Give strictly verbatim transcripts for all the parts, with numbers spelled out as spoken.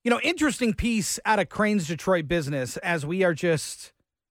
You know, interesting piece out of Crain's Detroit Business as we are just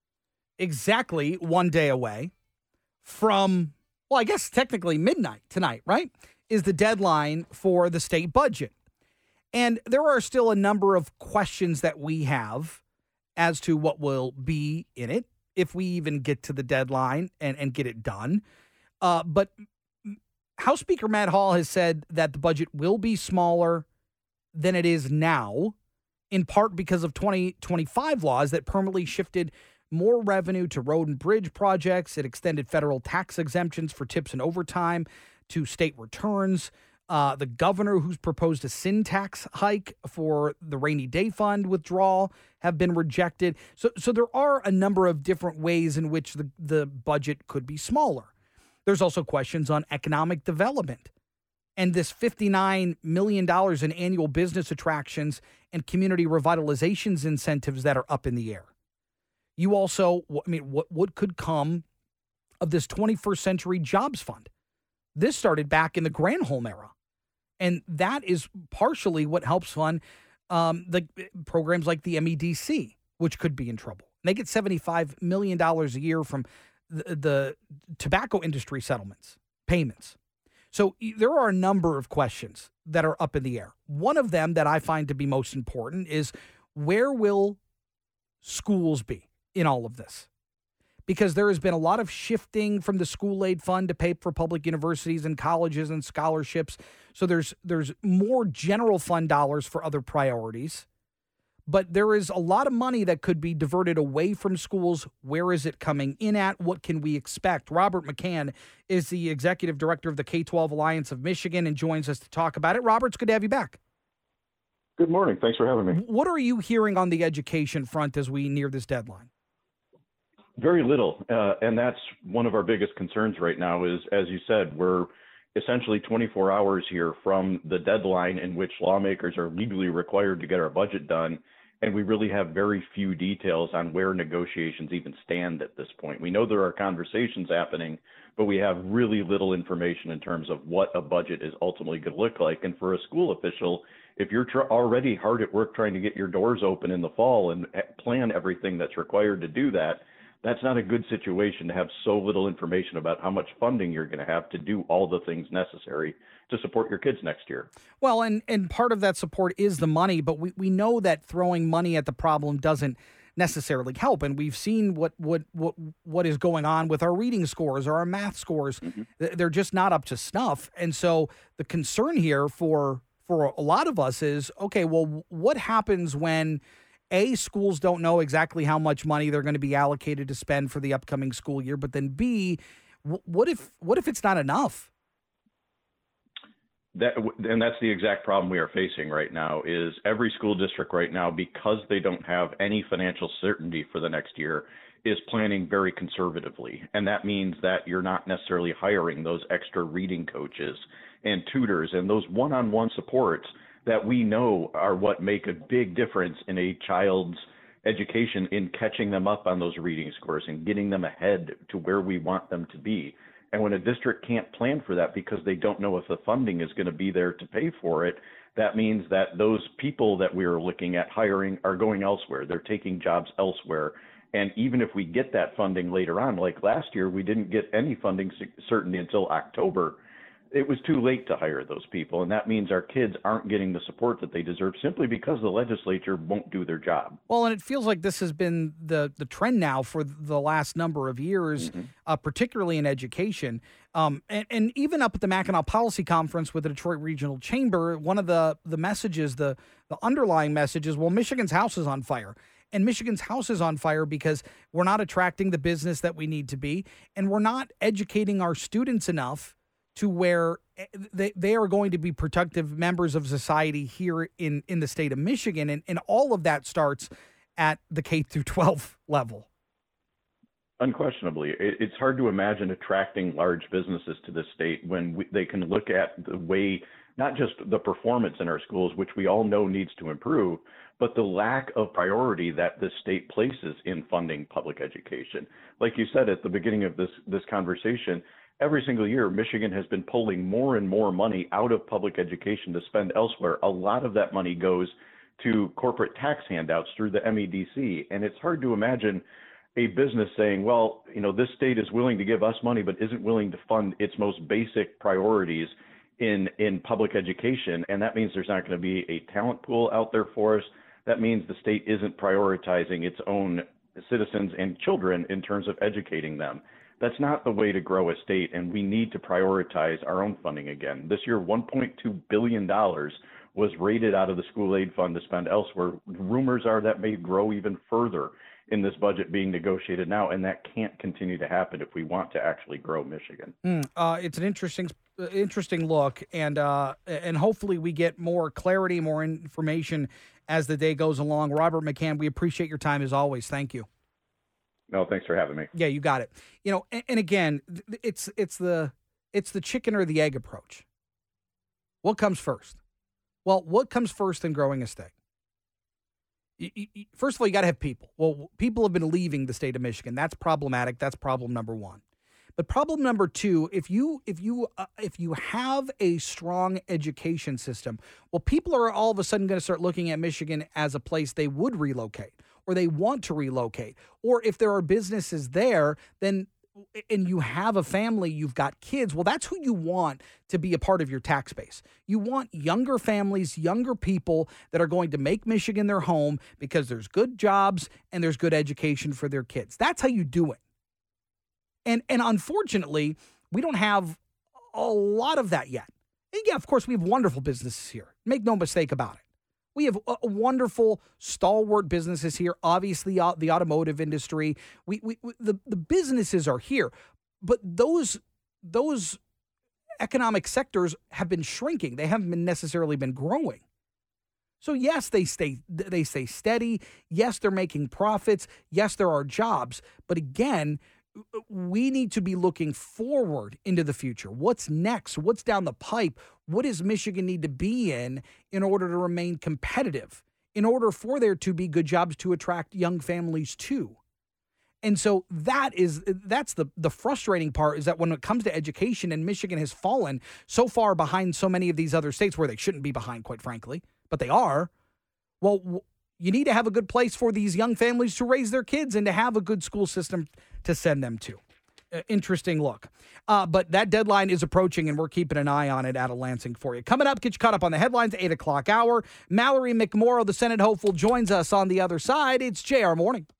exactly one day away from, well, I guess technically midnight tonight, right, is the deadline for the state budget. And there are still a number of questions that we have as to what will be in it, if we even get to the deadline and, and get it done. Uh, but House Speaker Matt Hall has said that the budget will be smaller than it is now, in part because of twenty twenty-five laws that permanently shifted more revenue to road and bridge projects. It extended federal tax exemptions for tips and overtime to state returns. Uh, the governor, who's proposed a sin tax hike for the rainy day fund withdrawal, have been rejected. So, so there are a number of different ways in which the, the budget could be smaller. There's also questions on economic development and this fifty-nine million dollars in annual business attractions and community revitalizations incentives that are up in the air. You also, I mean, what, what could come of this twenty-first Century Jobs Fund? This started back in the Granholm era. And that is partially what helps fund um, the programs like the M E D C, which could be in trouble. They get seventy-five million dollars a year from the, the tobacco industry settlements, payments. So there are a number of questions that are up in the air. One of them that I find to be most important is, where will schools be in all of this? Because there has been a lot of shifting from the school aid fund to pay for public universities and colleges and scholarships. So there's there's more general fund dollars for other priorities. But there is a lot of money that could be diverted away from schools. Where is it coming in at? What can we expect? Robert McCann is the executive director of the K twelve Alliance of Michigan and joins us to talk about it. Robert, it's good to have you back. Good morning. Thanks for having me. What are you hearing on the education front as we near this deadline? Very little. Uh, and that's one of our biggest concerns right now is, as you said, we're essentially twenty-four hours here from the deadline in which lawmakers are legally required to get our budget done. And we really have very few details on where negotiations even stand at this point. We know there are conversations happening, but we have really little information in terms of what a budget is ultimately going to look like. And for a school official, if you're tr- already hard at work trying to get your doors open in the fall and plan everything that's required to do that, that's not a good situation to have so little information about how much funding you're going to have to do all the things necessary to support your kids next year. Well, and, and part of that support is the money, but we, we know that throwing money at the problem doesn't necessarily help. And we've seen what what what, what is going on with our reading scores or our math scores. Mm-hmm. They're just not up to snuff. And so the concern here for for a lot of us is, okay, well, what happens when A, schools don't know exactly how much money they're going to be allocated to spend for the upcoming school year, but then B, what if what if it's not enough? That, and that's the exact problem we are facing right now is every school district right now, because they don't have any financial certainty for the next year, is planning very conservatively. And that means that you're not necessarily hiring those extra reading coaches and tutors and those one-on-one supports that we know are what make a big difference in a child's education in catching them up on those reading scores and getting them ahead to where we want them to be. And when a district can't plan for that because they don't know if the funding is going to be there to pay for it, that means that those people that we are looking at hiring are going elsewhere. They're taking jobs elsewhere. And even if we get that funding later on, like last year, we didn't get any funding certainty until October. It was too late to hire those people. And that means our kids aren't getting the support that they deserve simply because the legislature won't do their job. Well, and it feels like this has been the, the trend now for the last number of years, mm-hmm. uh, particularly in education. Um, and, and even up at the Mackinac Policy Conference with the Detroit Regional Chamber, one of the, the messages, the, the underlying message is, well, Michigan's house is on fire. And Michigan's house is on fire because we're not attracting the business that we need to be, and we're not educating our students enough to where they, they are going to be productive members of society here in, in the state of Michigan. And, and all of that starts at the K through twelve level. Unquestionably. It, it's hard to imagine attracting large businesses to this state when we, they can look at the way, not just the performance in our schools, which we all know needs to improve, but the lack of priority that this state places in funding public education. Like you said at the beginning of this, this conversation, every single year, Michigan has been pulling more and more money out of public education to spend elsewhere. A lot of that money goes to corporate tax handouts through the M E D C. And it's hard to imagine a business saying, well, you know, this state is willing to give us money, but isn't willing to fund its most basic priorities in, in public education. And that means there's not going to be a talent pool out there for us. That means the state isn't prioritizing its own citizens and children in terms of educating them. That's not the way to grow a state, and we need to prioritize our own funding again. This year, one point two billion dollars was raided out of the school aid fund to spend elsewhere. Rumors are that may grow even further in this budget being negotiated now, and that can't continue to happen if we want to actually grow Michigan. Mm, uh, it's an interesting, uh, interesting look, and uh, and hopefully we get more clarity, more information as the day goes along. Robert McCann, we appreciate your time as always. Thank you. No, thanks for having me. Yeah, you got it. You know, and, and again, it's it's the it's the chicken or the egg approach. What comes first? Well, what comes first in growing a state? First of all, you got to have people. Well, people have been leaving the state of Michigan. That's problematic. That's problem number one. But problem number two, if you if you uh, if you have a strong education system, well, people are all of a sudden going to start looking at Michigan as a place they would relocate, or they want to relocate, or if there are businesses there, then and you have a family, you've got kids, well, that's who you want to be a part of your tax base. You want younger families, younger people that are going to make Michigan their home because there's good jobs and there's good education for their kids. That's how you do it. And and unfortunately, we don't have a lot of that yet. And yeah, of course, we have wonderful businesses here. Make no mistake about it. We have a wonderful, stalwart businesses here. Obviously, uh, the automotive industry. We, we, we the, the businesses are here, but those those economic sectors have been shrinking. They haven't been necessarily been growing. So yes, they stay they stay steady. Yes, they're making profits. Yes, there are jobs. But again, we need to be looking forward into the future. What's next? What's down the pipe? What does Michigan need to be in in order to remain competitive, in order for there to be good jobs to attract young families too? And so that is that's the the frustrating part, is that when it comes to education, and Michigan has fallen so far behind so many of these other states where they shouldn't be behind, quite frankly, but they are. Well, you need to have a good place for these young families to raise their kids and to have a good school system to send them to. Uh, interesting look. Uh, but that deadline is approaching, and we're keeping an eye on it out of Lansing for you. Coming up, get you caught up on the headlines, eight o'clock hour. Mallory McMorrow, the Senate hopeful, joins us on the other side. It's J R Morning.